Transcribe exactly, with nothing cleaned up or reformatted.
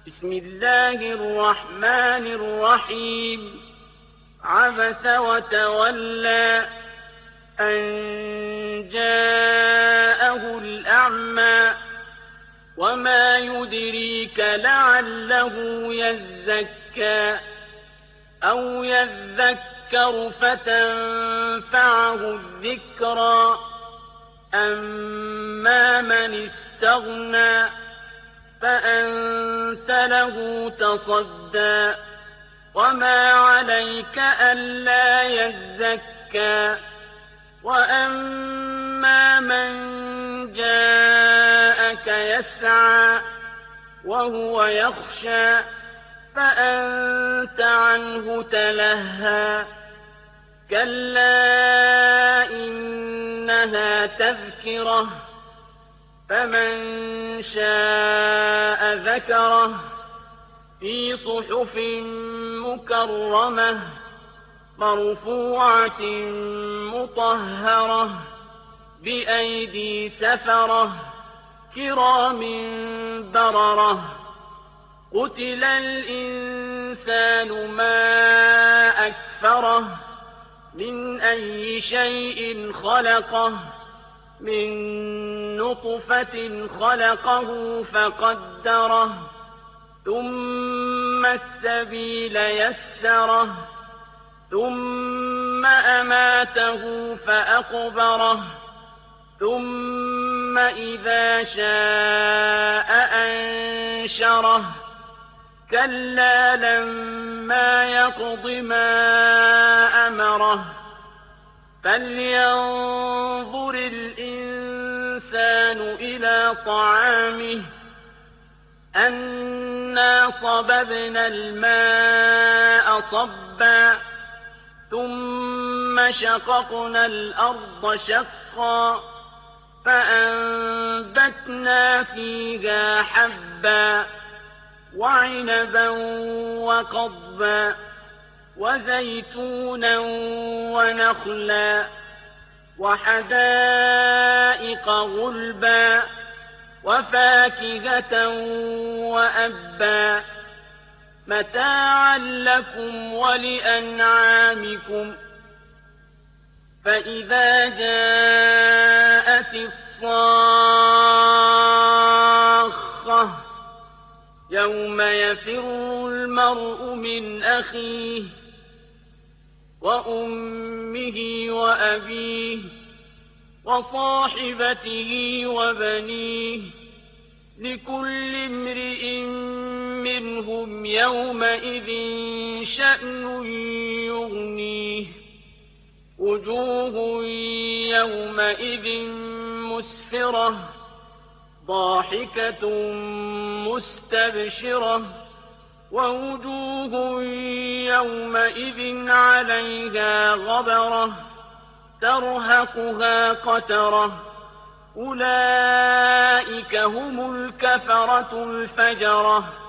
بسم الله الرحمن الرحيم عبس وتولى أن جاءه الأعمى وما يدريك لعله يزكى أو يذكر فتنفعه الذكرى أما من استغنى فأنت له تصدى وما عليك ألا يزكى وأما من جاءك يسعى وهو يخشى فأنت عنه تلهى كلا إنها تذكرة فمن شاء ذكره في صحف مكرمة مرفوعة مطهرة بأيدي سفرة كرام بررة قتل الإنسان ما أكفره من أي شيء خلقه من نطفة خلقه فقدره ثم السبيل يسره ثم أماته فأقبره ثم إذا شاء أنشره كلا لما يقض ما أمره فلينظر الإنسان إلى طعامه أنا صببنا الماء صبا ثم شققنا الأرض شقا فأنبتنا فيها حبا وعنبا وقضبا وزيتونا ونخلا وحدائق غلبا وفاكهة وأبا متاعا لكم ولأنعامكم فإذا جاءت الصاخة يوم يفر المرء من أخيه وأمه وأبيه وصاحبته وبنيه لكل امرئ منهم يومئذ شأن يغنيه وجوه يومئذ مسفرة ضاحكة مستبشرة ووجوه يومئذ عليها غبرة ترهقها قترة أولئك هم الكفرة الفجرة